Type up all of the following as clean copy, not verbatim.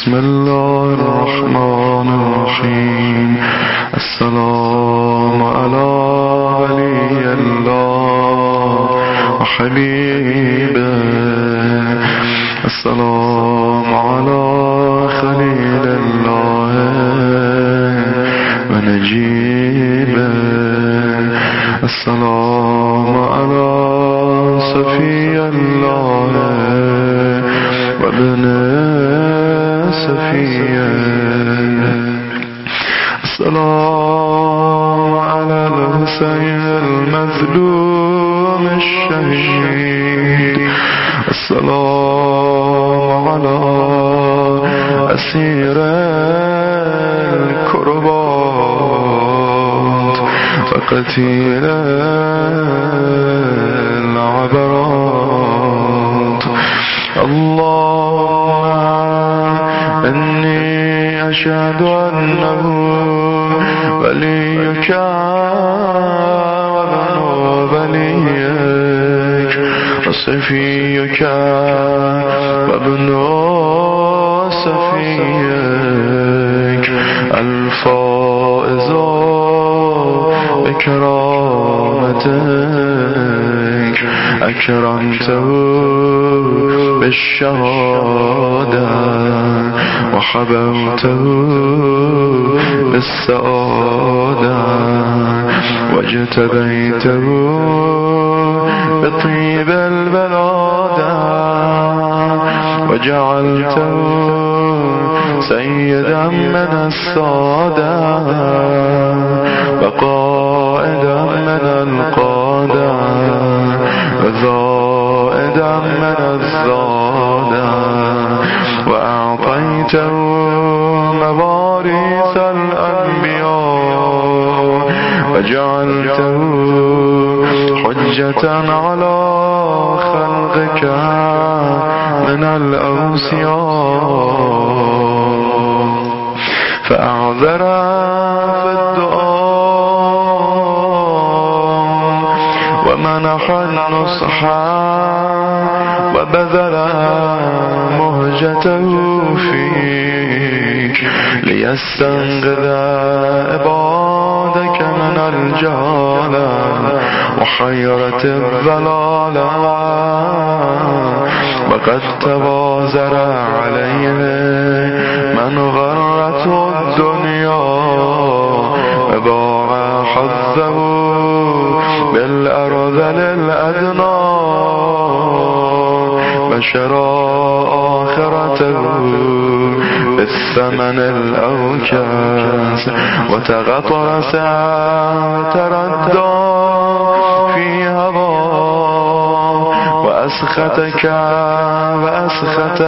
بسم الله الرحمن الرحیم. السلام علی ولی الله و حبیبه. السلام علی خلیل الله و نجیبه. السلام علی صفی الله و ابن صفیه. السلام على الحسين المظلوم الشهيد. السلام على أسير الكربات وقتيل العبرات. اللهم إني أشهد أنه وليك وابن وليك وصفيك وابن صفيك الفائز بكرامتك أكرمته بالشهادة وحبوته بالسعادة واجتبيته بطيب البلادة وجعلته سيدا من السادة وقائدا من القادة وزائدا من الزادة وأعطيته مواريث الأنبياء وجعلته حجة على خلقك من الأوصياء. فأعذر في الدعاء ومنح النصح وبذل مهجته فيك ليستنقذ عبادك من الجهالة وحيرة الضلالة. وقد توازر عليه من غرته الدنيا وباع حظه بالأرذل الأدنى وشرى آخرته بالثمن الأوكاس وتغطرس تردى في هواه وأسختك وأسخت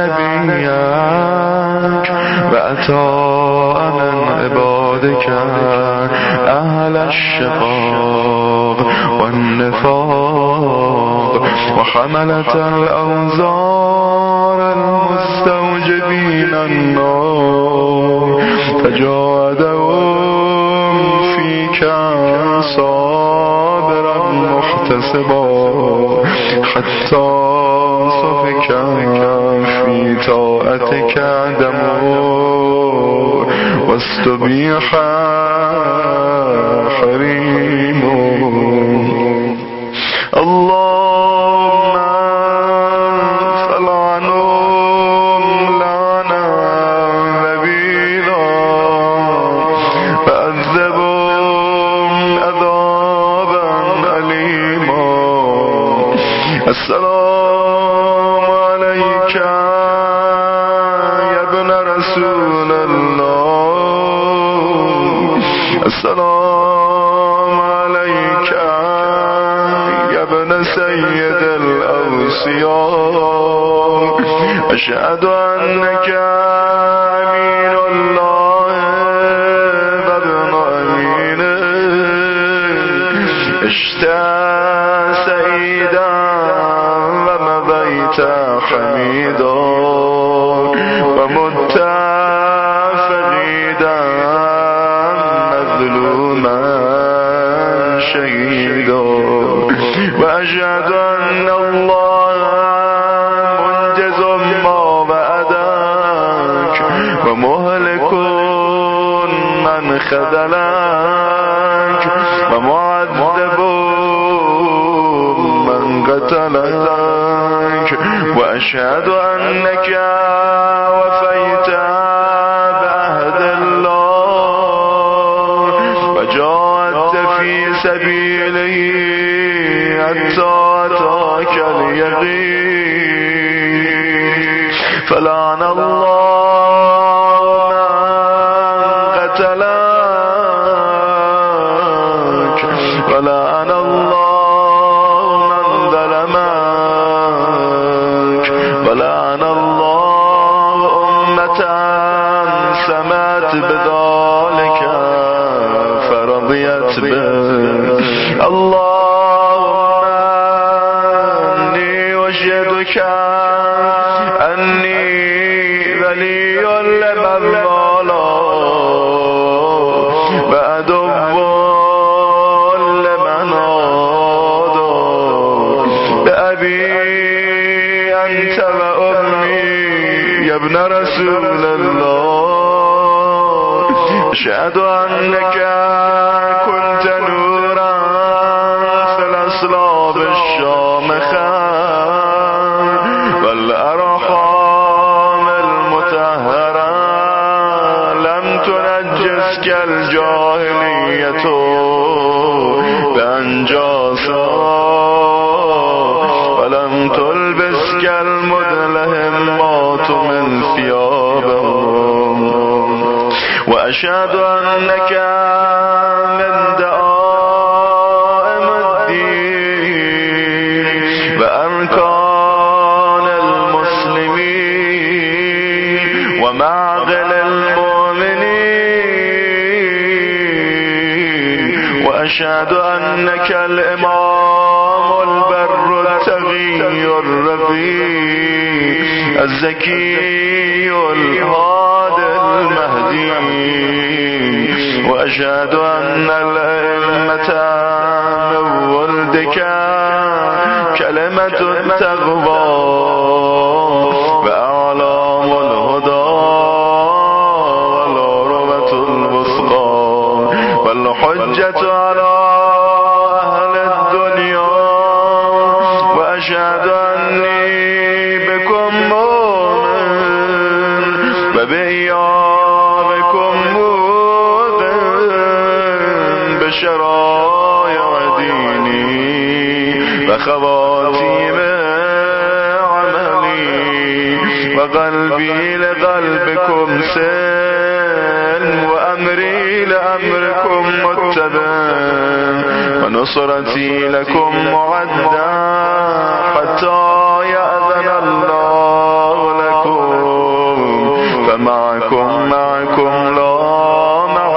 نبيك وأتاء من عبادك أهل الشقاق والنفاق وحملة الأوزار المستوجبين النار فجاهدهم فيك صابرا محتسبا حتى صفك في طاعتك دمه واستبيح حريمه. اللهم فلعنهم لعنا وبيلا فعذبهم عذابا أليما. السلام عليك يا ابن رسول الله. السلام عليك يا ابن سيد الأوصياء. أشهد أنك أمين الله وابن أمينه اشتى سيدا ومضيت حميدا ومت فقيدا مظلوما شهيدا. وأشهد أن الله منجز ما وعدك من خذلك ومعذب من قتلك وأشهد أنك وفيت بعهد الله وجاهدت في سبيله حتى أتاك اليقين فلعن الله من قتلك ولعن الله من ظلمك ولعن الله أمة سمت بذلك فرضيت به اللهم إني أشهدك أني ولي لمن والاه وعدو لمن عاداه بأبي أنت وأمي يا ابن رسول الله أشهد أنك كنت نورا في الأصلاب الشامخة والأرحام المطهرة لم تنجسك الجاهلية بأنجاسا ولم تلبسك المدلهمات من ثيابهم وأشهد أنك من دائم الدين وأركان المسلمين ومعقل المؤمنين وأشهد أنك الإمام البر التقي الرفيع الزكي الهادي المهدي وأشهد أن الأئمة من ولدك كلمة التقوى وأعلام الهدى والعروة الوثقى والحجة على أهل الدنيا وأشهد أني بكم مؤمن وبإيامكم موقن بشرائع ديني وخواتيم عملي وقلبي لقلبكم سلم وأمري لأمركم متبع ونصرتي لكم معدى حتى يأذن الله لكم فمعكم لا مع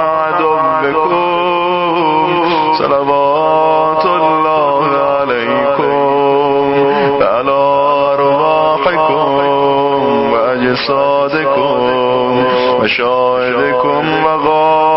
عدوكم صلوات الله عليكم وعلى أرواحكم وأجسادكم وشاهدكم وغائبكم